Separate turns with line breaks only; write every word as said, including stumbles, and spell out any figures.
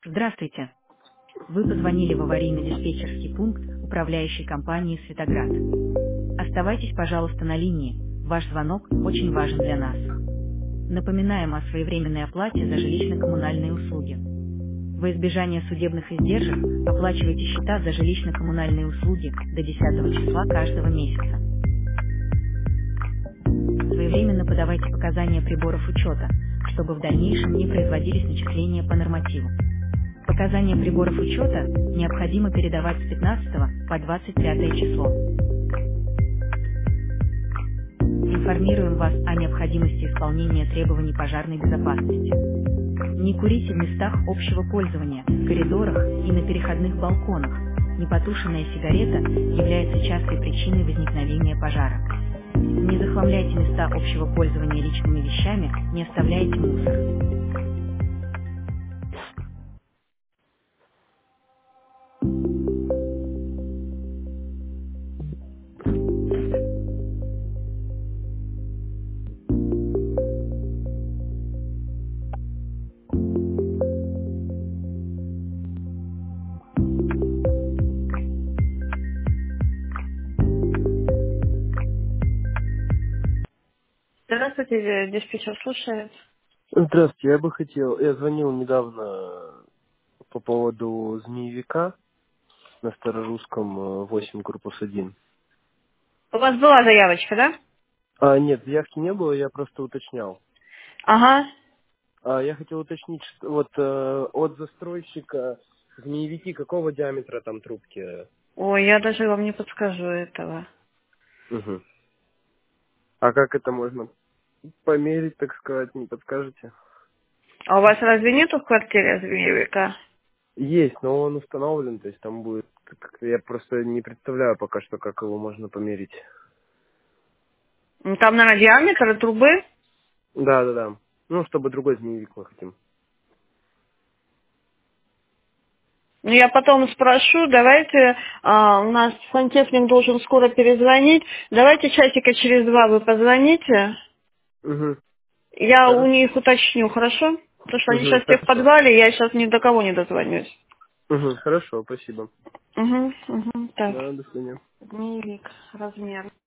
Здравствуйте. Вы позвонили в аварийно-диспетчерский пункт управляющей компании «Светоград». Оставайтесь, пожалуйста, на линии. Ваш звонок очень важен для нас. Напоминаем о своевременной оплате за жилищно-коммунальные услуги. Во избежание судебных издержек оплачивайте счета за жилищно-коммунальные услуги до десятого числа каждого месяца. Своевременно подавайте показания приборов учета, чтобы в дальнейшем не производились начисления по нормативу. Показания приборов учета необходимо передавать с пятнадцатого по двадцать пятое число. Информируем вас о необходимости исполнения требований пожарной безопасности. Не курите в местах общего пользования, в коридорах и на переходных балконах. Непотушенная сигарета является частой причиной возникновения пожара. Не захламляйте места общего пользования личными вещами, не оставляйте мусор. Здравствуйте, э, диспетчер слушает.
Здравствуйте, я бы хотел, я звонил недавно по поводу змеевика на Старорусском э, восемь, корпус один.
У вас была заявочка, да?
А, нет, заявки не было, я просто уточнял.
Ага.
А, я хотел уточнить, что вот э, от застройщика змеевики какого диаметра там трубки?
Ой, я даже вам не подскажу этого.
Угу. А как это можно померить, так сказать, не подскажете?
А у вас разве нету в квартире змеевика?
Есть, но он установлен, то есть там будет, как- я просто не представляю пока что, как его можно померить.
Ну, там, наверное, диаметр трубы.
Да, да, да. Ну, чтобы другой змеевик мы хотим.
Ну, я потом спрошу, давайте, а, у нас сантехник должен скоро перезвонить. Давайте часика через два вы позвоните.
Угу.
Я у
Хорошо.
них уточню, хорошо? Потому что они
Угу,
сейчас все в
хорошо.
подвале, я сейчас ни до кого не дозвонюсь.
Угу, хорошо, спасибо.
Угу, угу, так.
Да, до свидания.
Дневник, размер.